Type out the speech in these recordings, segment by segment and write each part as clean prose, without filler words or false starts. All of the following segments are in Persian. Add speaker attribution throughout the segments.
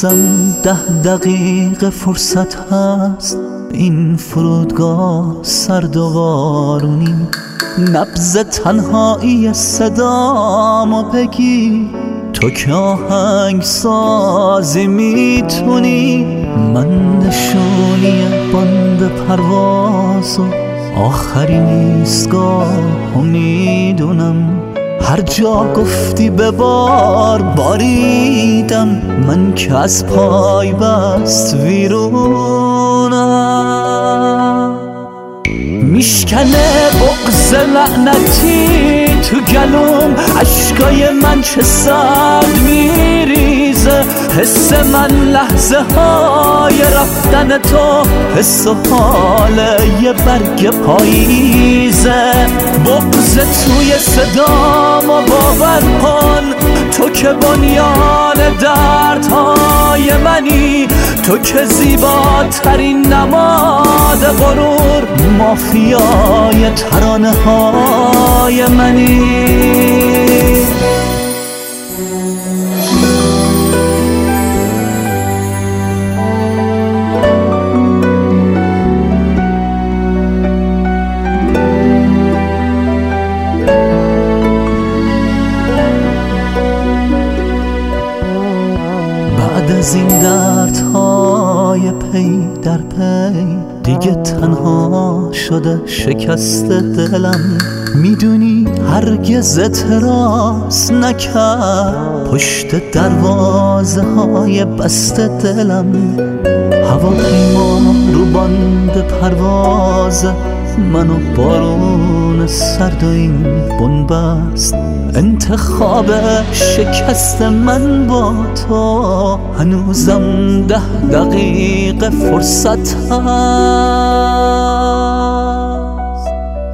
Speaker 1: هنوزم 10 دقیقه فرصت هست، این فرودگاه سرد و بارونی. نبض تنهایی صدامو بگی، تو که آهنگ سازی میتونی. من نشونی باند پرواز و آخرین ایستگاهو میدونم. هر جا گفتی ببار باریدم، من که از پای بست ویرونم. میشکنه بغض لعنتی تو گلوم، عشقای من چه سرد میریزه. حس من لحظه های رفتن تو، حس و حال یه برگ پاییزه. بغض توی صدامو باور کن، تو که بنیان دردهای منی. تو که زیباترین نماد غرور، مافیای ترانه های منی. بعد از این دردهای پی در پی، دیگه تنها شده شکست دلم. میدونی هرگز اعتراض نکرد پشت دروازه های بست دلم. هواپیما رو باند پرواز منو بارون سرد و این بنبست. انتخاب شکست من با تو، هنوزم 10 دقیقه فرصت هست.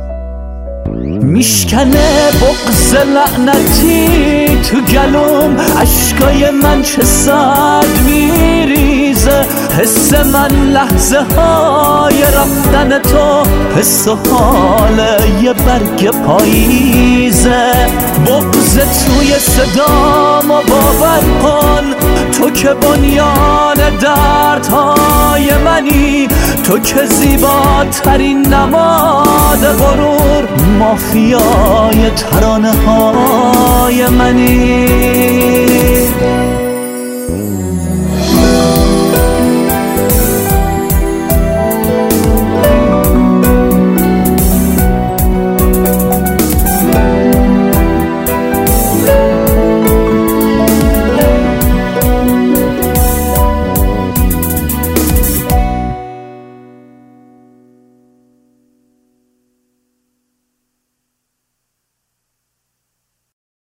Speaker 1: میشکنه بغض لعنتی تو گلوم، عشقای من چه سرد میریزه. حس من لحظه های رفتن تو، حس و حال یه برگ پاییزه. بغض توی صدامو باور کن، تو که بنیان دردهای منی. تو که زیباترین نماد غرور، مافیای ترانه های منی.